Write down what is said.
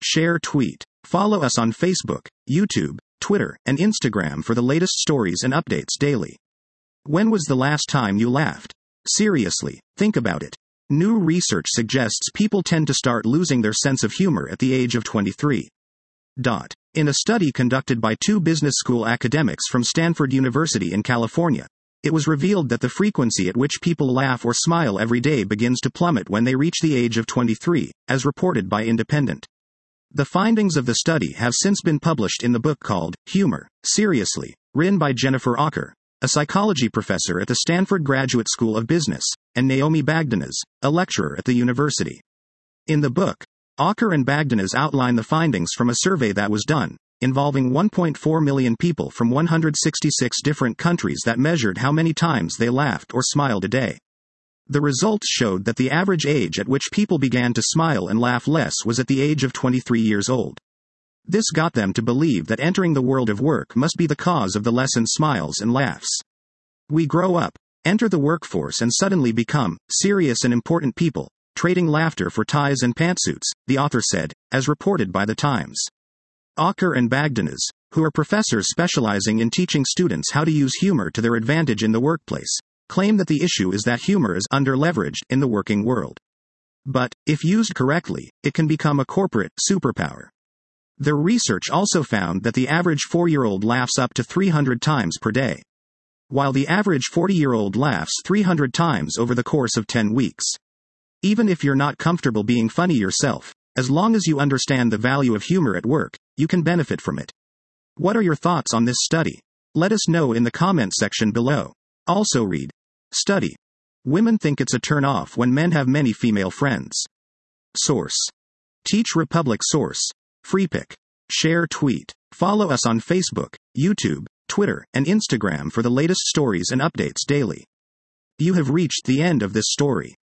share, tweet. Follow us on Facebook, YouTube, Twitter, and Instagram for the latest stories and updates daily. When was the last time you laughed? Seriously, think about it. New research suggests people tend to start losing their sense of humor at the age of 23. In a study conducted by 2 business school academics from Stanford University in California, it was revealed that the frequency at which people laugh or smile every day begins to plummet when they reach the age of 23, as reported by Independent. The findings of the study have since been published in the book called Humor, Seriously, written by Jennifer Aaker, a psychology professor at the Stanford Graduate School of Business, and Naomi Bagdanas, a lecturer at the university. In the book, Aaker and Bagdanas outline the findings from a survey that was done, involving 1.4 million people from 166 different countries that measured how many times they laughed or smiled a day. The results showed that the average age at which people began to smile and laugh less was at the age of 23 years old. This got them to believe that entering the world of work must be the cause of the lessened smiles and laughs. We grow up, enter the workforce, and suddenly become serious and important people, trading laughter for ties and pantsuits, the author said, as reported by The Times. Aaker and Bagdanas, who are professors specializing in teaching students how to use humor to their advantage in the workplace, claim that the issue is that humor is under-leveraged in the working world. But, if used correctly, it can become a corporate superpower. Their research also found that the average 4-year-old laughs up to 300 times per day, while the average 40-year-old laughs 300 times over the course of 10 weeks. Even if you're not comfortable being funny yourself, as long as you understand the value of humor at work, you can benefit from it. What are your thoughts on this study? Let us know in the comment section below. Also read. Study. Women think it's a turn-off when men have many female friends. Source. Teach Republic. Source. Freepik. Share, tweet. Follow us on Facebook, YouTube, Twitter, and Instagram for the latest stories and updates daily. You have reached the end of this story.